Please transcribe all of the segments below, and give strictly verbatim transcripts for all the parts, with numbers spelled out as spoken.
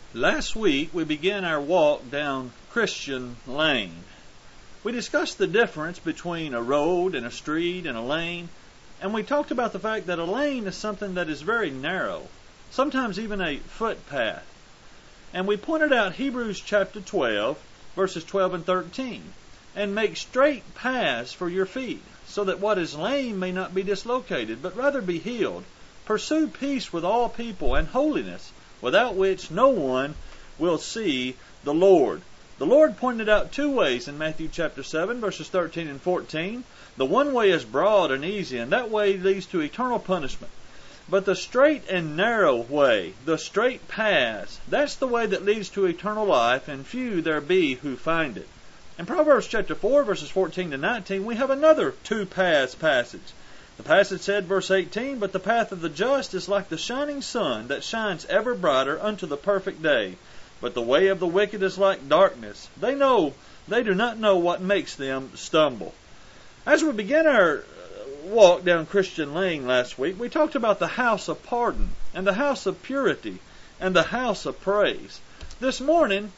Last week we began our walk down Christian Lane. We discussed the difference between a road and a street and a lane, and we talked about the fact that a lane is something that is very narrow, sometimes even a footpath. And we pointed out Hebrews chapter twelve, verses twelve and thirteen, and make straight paths for your feet, so that what is lame may not be dislocated, but rather be healed. Pursue peace with all people and holiness, without which no one will see the Lord. The Lord pointed out two ways in Matthew chapter seven, verses thirteen and fourteen. The one way is broad and easy, and that way leads to eternal punishment. But the straight and narrow way, the straight paths, that's the way that leads to eternal life, and few there be who find it. In Proverbs chapter four, verses fourteen to nineteen, we have another two paths passage. The passage said, verse eighteen, "But the path of the just is like the shining sun that shines ever brighter unto the perfect day. But the way of the wicked is like darkness. They know, they do not know what makes them stumble." As we began our walk down Christian Lane last week, we talked about the house of pardon, and the house of purity, and the house of praise. This morning,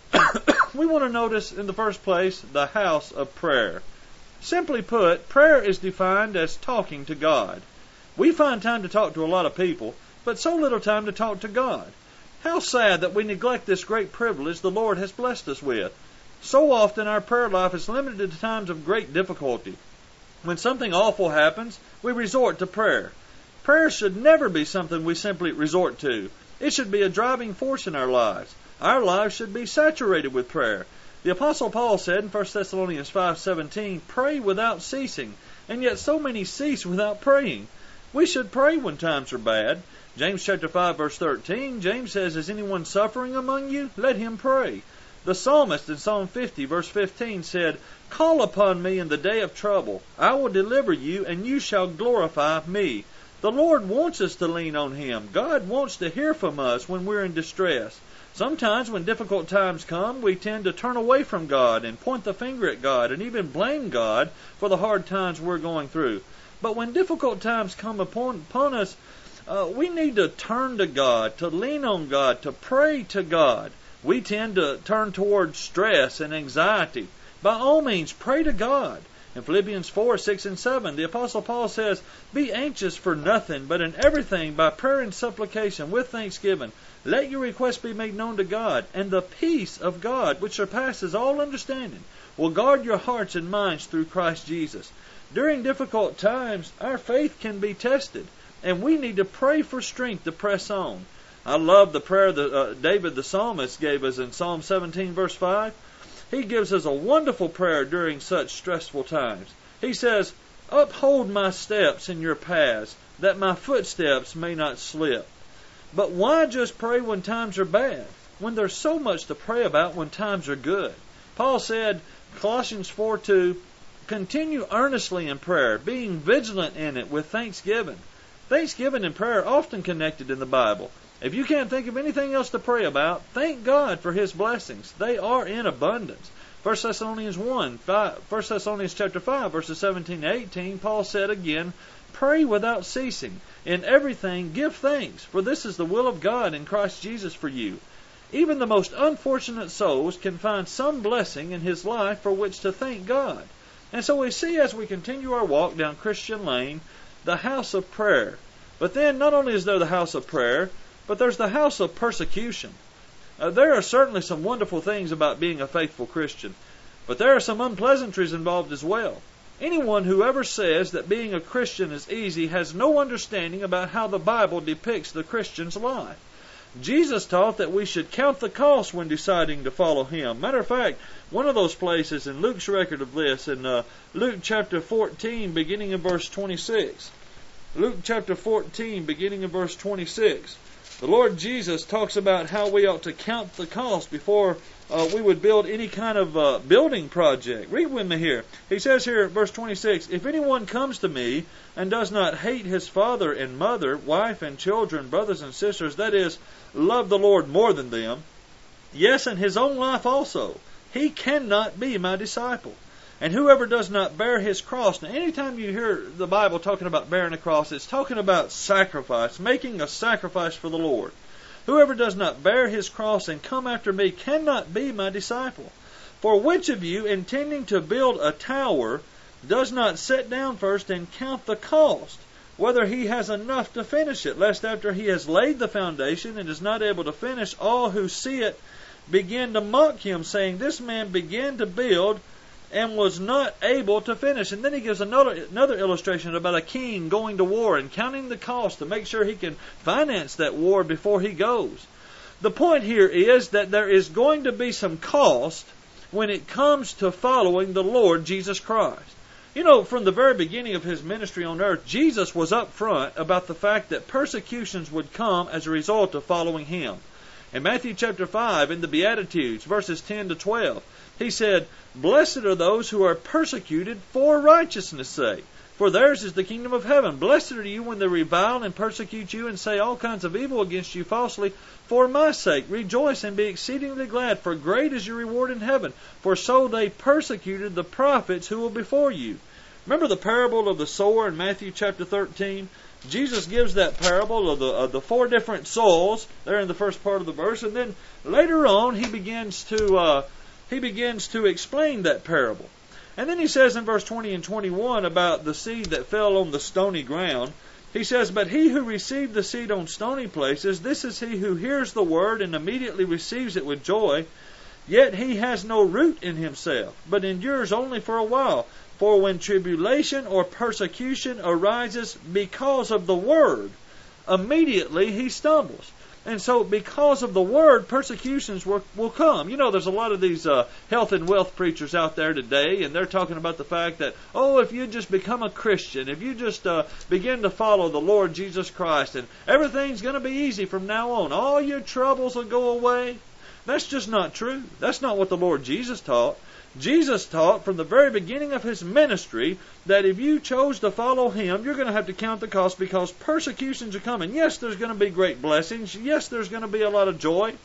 we want to notice in the first place the house of prayer. Simply put, prayer is defined as talking to God. We find time to talk to a lot of people, but so little time to talk to God. How sad that we neglect this great privilege the Lord has blessed us with. So often our prayer life is limited to times of great difficulty. When something awful happens, we resort to prayer. Prayer should never be something we simply resort to. It should be a driving force in our lives. Our lives should be saturated with prayer. The Apostle Paul said in First Thessalonians five seventeen, "Pray without ceasing," and yet so many cease without praying. We should pray when times are bad. James chapter five verse thirteen, James says, "Is anyone suffering among you? Let him pray." The psalmist in Psalm fifty verse fifteen said, "Call upon me in the day of trouble. I will deliver you, and you shall glorify me." The Lord wants us to lean on Him. God wants to hear from us when we're in distress. Sometimes when difficult times come, we tend to turn away from God and point the finger at God and even blame God for the hard times we're going through. But when difficult times come upon, upon us, uh, we need to turn to God, to lean on God, to pray to God. We tend to turn towards stress and anxiety. By all means, pray to God. In Philippians four, six, and seven, the Apostle Paul says, "Be anxious for nothing, but in everything by prayer and supplication with thanksgiving. Let your requests be made known to God, and the peace of God, which surpasses all understanding, will guard your hearts and minds through Christ Jesus." During difficult times, our faith can be tested, and we need to pray for strength to press on. I love the prayer that uh, David the psalmist gave us in Psalm seventeen, verse five. He gives us a wonderful prayer during such stressful times. He says, "Uphold my steps in your paths, that my footsteps may not slip." But why just pray when times are bad, when there's so much to pray about when times are good? Paul said, Colossians four two, "Continue earnestly in prayer, being vigilant in it with thanksgiving." Thanksgiving and prayer are often connected in the Bible. If you can't think of anything else to pray about, thank God for His blessings. They are in abundance. First Thessalonians one, First Thessalonians chapter five, verses seventeen to eighteen, Paul said again, "Pray without ceasing. In everything give thanks, for this is the will of God in Christ Jesus for you." Even the most unfortunate souls can find some blessing in his life for which to thank God. And so we see as we continue our walk down Christian Lane, the house of prayer. But then not only is there the house of prayer, but there's the house of persecution. Uh, there are certainly some wonderful things about being a faithful Christian, but there are some unpleasantries involved as well. Anyone who ever says that being a Christian is easy has no understanding about how the Bible depicts the Christian's life. Jesus taught that we should count the cost when deciding to follow Him. Matter of fact, one of those places in Luke's record of this, in uh, Luke chapter fourteen, beginning in verse twenty-six. Luke chapter fourteen, beginning in verse twenty-six. The Lord Jesus talks about how we ought to count the cost before uh, we would build any kind of uh, building project. Read with me here. He says here in verse twenty-six, "If anyone comes to me and does not hate his father and mother, wife and children, brothers and sisters, that is, love the Lord more than them, yes, and his own life also, he cannot be my disciple. And whoever does not bear his cross." Now, anytime you hear the Bible talking about bearing a cross, it's talking about sacrifice, making a sacrifice for the Lord. Whoever does not bear his cross and come after me cannot be my disciple. For which of you, intending to build a tower, does not sit down first and count the cost, whether he has enough to finish it, lest after he has laid the foundation and is not able to finish, all who see it begin to mock him, saying, This man began to build and was not able to finish. And then he gives another another illustration about a king going to war and counting the cost to make sure he can finance that war before he goes. The point here is that there is going to be some cost when it comes to following the Lord Jesus Christ. You know, from the very beginning of his ministry on earth, Jesus was up front about the fact that persecutions would come as a result of following him. In Matthew chapter five, in the Beatitudes, verses ten to twelve, he said, Blessed are those who are persecuted for righteousness' sake, for theirs is the kingdom of heaven. Blessed are you when they revile and persecute you and say all kinds of evil against you falsely for my sake. Rejoice and be exceedingly glad, for great is your reward in heaven. For so they persecuted the prophets who were before you. Remember the parable of the sower in Matthew chapter thirteen? Jesus gives that parable of the, of the four different souls there in the first part of the verse, and then later on he begins to uh, he begins to explain that parable. And then he says in verse twenty and twenty-one about the seed that fell on the stony ground. He says, But he who received the seed on stony places, this is he who hears the word and immediately receives it with joy. Yet he has no root in himself, but endures only for a while. For when tribulation or persecution arises because of the word, immediately he stumbles. And so because of the word, persecutions will, will come. You know, there's a lot of these uh, health and wealth preachers out there today, and they're talking about the fact that, oh, if you just become a Christian, if you just uh, begin to follow the Lord Jesus Christ, and everything's going to be easy from now on. All your troubles will go away. That's just not true. That's not what the Lord Jesus taught. Jesus taught from the very beginning of his ministry that if you chose to follow him, you're going to have to count the cost because persecutions are coming. Yes, there's going to be great blessings. Yes, there's going to be a lot of joy.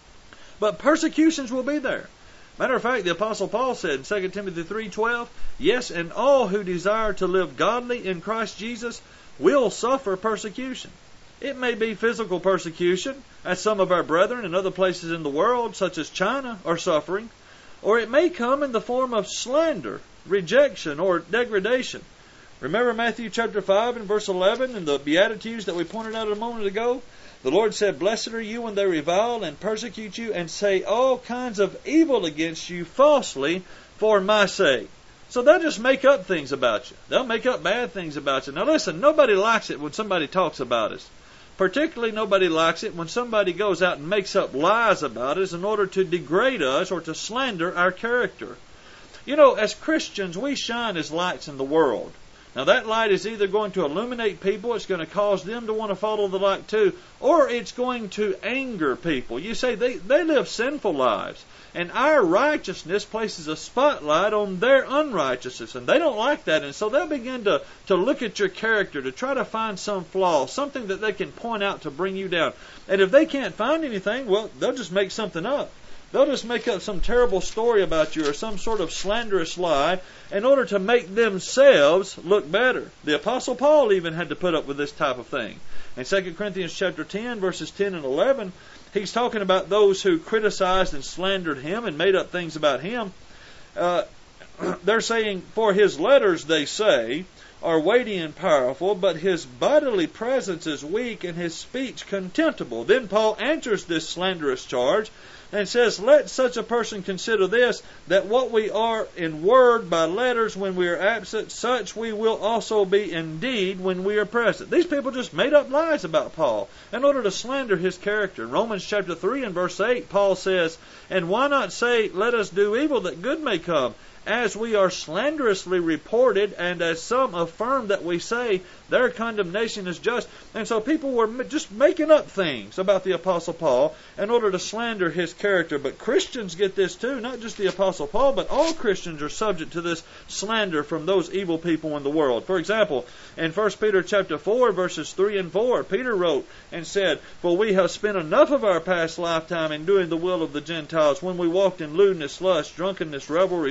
But persecutions will be there. Matter of fact, the Apostle Paul said in Second Timothy three twelve, Yes, and all who desire to live godly in Christ Jesus will suffer persecution. It may be physical persecution, as some of our brethren in other places in the world, such as China, are suffering. Or it may come in the form of slander, rejection, or degradation. Remember Matthew chapter five and verse eleven and the Beatitudes that we pointed out a moment ago? The Lord said, Blessed are you when they revile and persecute you and say all kinds of evil against you falsely for my sake. So they'll just make up things about you. They'll make up bad things about you. Now listen, nobody likes it when somebody talks about us. Particularly nobody likes it when somebody goes out and makes up lies about us in order to degrade us or to slander our character. You know, as Christians, we shine as lights in the world. Now that light is either going to illuminate people, it's going to cause them to want to follow the light too, or it's going to anger people. You say they, they live sinful lives, and our righteousness places a spotlight on their unrighteousness, and they don't like that, and so they'll begin to, to look at your character, to try to find some flaw, something that they can point out to bring you down. And if they can't find anything, well, they'll just make something up. They'll just make up some terrible story about you or some sort of slanderous lie in order to make themselves look better. The Apostle Paul even had to put up with this type of thing. In Second Corinthians chapter ten, verses ten and eleven, he's talking about those who criticized and slandered him and made up things about him. Uh, they're saying, For his letters, they say, are weighty and powerful, but his bodily presence is weak and his speech contemptible. Then Paul answers this slanderous charge and says, Let such a person consider this, that what we are in word by letters when we are absent, such we will also be in deed when we are present. These people just made up lies about Paul in order to slander his character. In Romans chapter three and verse eight, Paul says, And why not say, Let us do evil that good may come? As we are slanderously reported, and as some affirm that we say, their condemnation is just. And so people were just making up things about the Apostle Paul in order to slander his character. But Christians get this too, not just the Apostle Paul, but all Christians are subject to this slander from those evil people in the world. For example, in First Peter chapter four, verses three and four, Peter wrote and said, For we have spent enough of our past lifetime in doing the will of the Gentiles, when we walked in lewdness, lust, drunkenness, revelries, drinking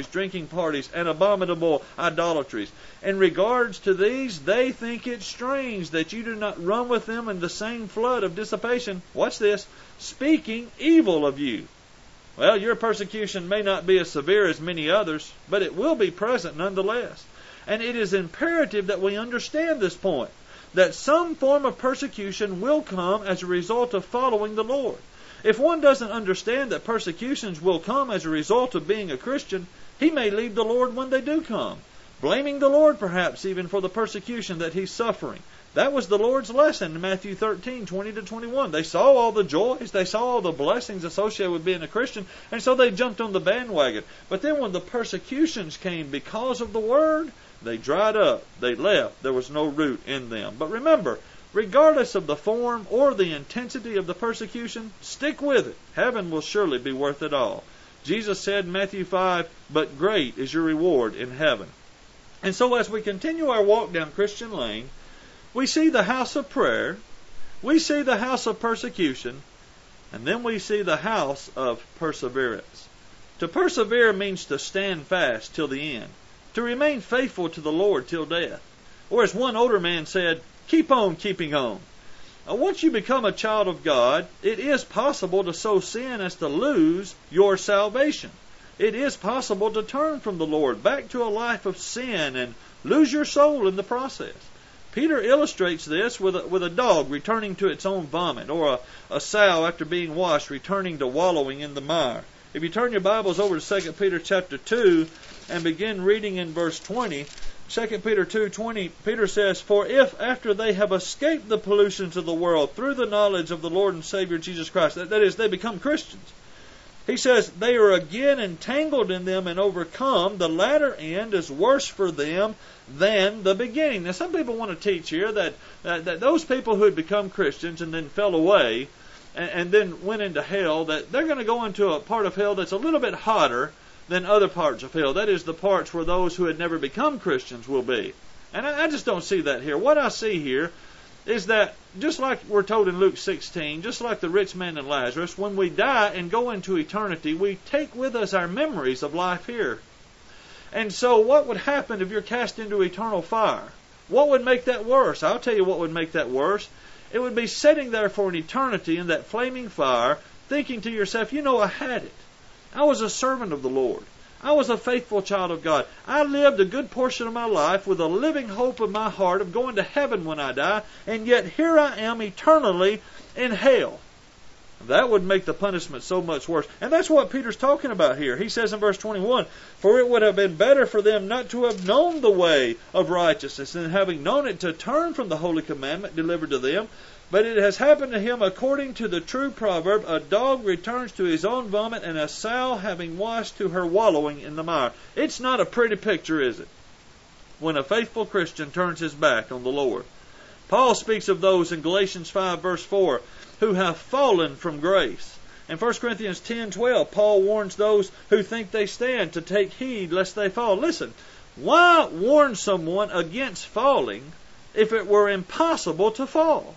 drinking parties and abominable idolatries. In regards to these, they think it strange that you do not run with them in the same flood of dissipation. Watch this. Speaking evil of you. Well, your persecution may not be as severe as many others, but it will be present nonetheless. And it is imperative that we understand this point, that some form of persecution will come as a result of following the Lord. If one doesn't understand that persecutions will come as a result of being a Christian, he may leave the Lord when they do come, blaming the Lord perhaps even for the persecution that he's suffering. That was the Lord's lesson in Matthew thirteen, twenty to twenty-one. They saw all the joys, they saw all the blessings associated with being a Christian, and so they jumped on the bandwagon. But then when the persecutions came because of the Word, they dried up, they left, there was no root in them. But remember, regardless of the form or the intensity of the persecution, stick with it. Heaven will surely be worth it all. Jesus said in Matthew five, "But great is your reward in heaven." And so as we continue our walk down Christian Lane, we see the house of prayer, we see the house of persecution, and then we see the house of perseverance. To persevere means to stand fast till the end, to remain faithful to the Lord till death. Or as one older man said, keep on keeping on. Now, once you become a child of God, it is possible to so sin as to lose your salvation. It is possible to turn from the Lord back to a life of sin and lose your soul in the process. Peter illustrates this with a, with a dog returning to its own vomit, or a, a sow after being washed returning to wallowing in the mire. If you turn your Bibles over to Second Peter chapter two and begin reading in verse twenty, Second Peter two twenty, Peter says, "For if after they have escaped the pollutions of the world through the knowledge of the Lord and Savior Jesus Christ," that, that is, they become Christians, he says, "they are again entangled in them and overcome, the latter end is worse for them than the beginning." Now, some people want to teach here that, that, that those people who had become Christians and then fell away and, and then went into hell, that they're going to go into a part of hell that's a little bit hotter than other parts of hell. That is, the parts where those who had never become Christians will be. And I, I just don't see that here. What I see here is that, just like we're told in Luke sixteen, just like the rich man and Lazarus, when we die and go into eternity, we take with us our memories of life here. And so what would happen if you're cast into eternal fire? What would make that worse? I'll tell you what would make that worse. It would be sitting there for an eternity in that flaming fire, thinking to yourself, you know, I had it. I was a servant of the Lord. I was a faithful child of God. I lived a good portion of my life with a living hope in my heart of going to heaven when I die, and yet here I am eternally in hell. That would make the punishment so much worse. And that's what Peter's talking about here. He says in verse twenty-one, "For it would have been better for them not to have known the way of righteousness, than having known it to turn from the holy commandment delivered to them. But it has happened to him according to the true proverb, a dog returns to his own vomit, and a sow having washed to her wallowing in the mire." It's not a pretty picture, is it, when a faithful Christian turns his back on the Lord? Paul speaks of those in Galatians five verse four who have fallen from grace. In First Corinthians ten twelve, Paul warns those who think they stand to take heed lest they fall. Listen, why warn someone against falling if it were impossible to fall?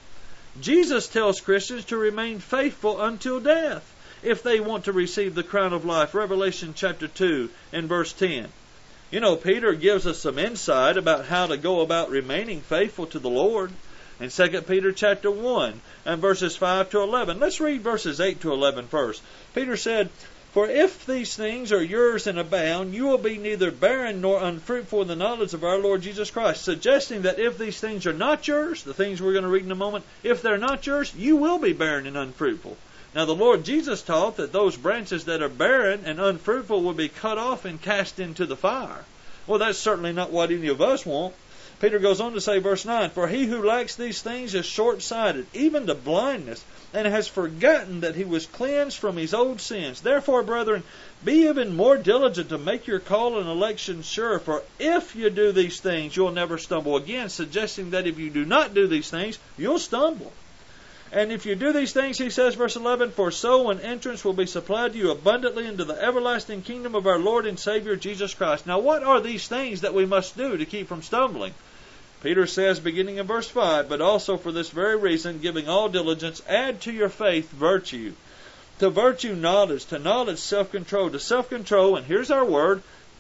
Jesus tells Christians to remain faithful until death if they want to receive the crown of life. Revelation chapter two and verse ten. You know, Peter gives us some insight about how to go about remaining faithful to the Lord in Second Peter chapter one and verses five to eleven. Let's read verses eight to eleven first. Peter said, "For if these things are yours and abound, you will be neither barren nor unfruitful in the knowledge of our Lord Jesus Christ." Suggesting that if these things are not yours, the things we're going to read in a moment, if they're not yours, you will be barren and unfruitful. Now, the Lord Jesus taught that those branches that are barren and unfruitful will be cut off and cast into the fire. Well, that's certainly not what any of us want. Peter goes on to say, verse nine, "For he who lacks these things is short-sighted, even to blindness, and has forgotten that he was cleansed from his old sins. Therefore, brethren, be even more diligent to make your call and election sure, for if you do these things, you'll never stumble." Again, suggesting that if you do not do these things, you'll stumble. "And if you do these things," he says, verse eleven, "for so an entrance will be supplied to you abundantly into the everlasting kingdom of our Lord and Savior Jesus Christ." Now, what are these things that we must do to keep from stumbling? Peter says, beginning in verse five, "But also for this very reason, giving all diligence, add to your faith virtue. To virtue knowledge, to knowledge self-control, to self-control," and here's our word,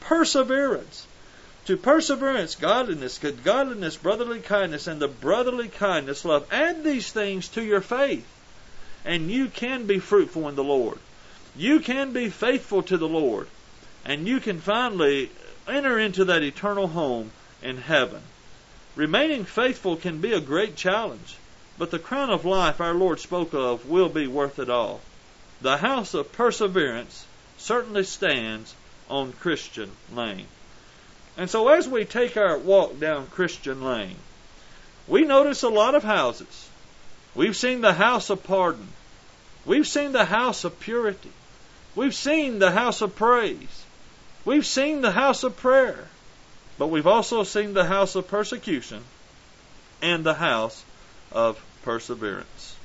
perseverance. To perseverance, godliness, good godliness, brotherly kindness, and the brotherly kindness, love. Add these things to your faith, and you can be fruitful in the Lord. You can be faithful to the Lord, and you can finally enter into that eternal home in heaven. Remaining faithful can be a great challenge, but the crown of life our Lord spoke of will be worth it all. The house of perseverance certainly stands on Christian Lane. And so as we take our walk down Christian Lane, we notice a lot of houses. We've seen the house of pardon. We've seen the house of purity. We've seen the house of praise. We've seen the house of prayer. But we've also seen the house of persecution and the house of perseverance.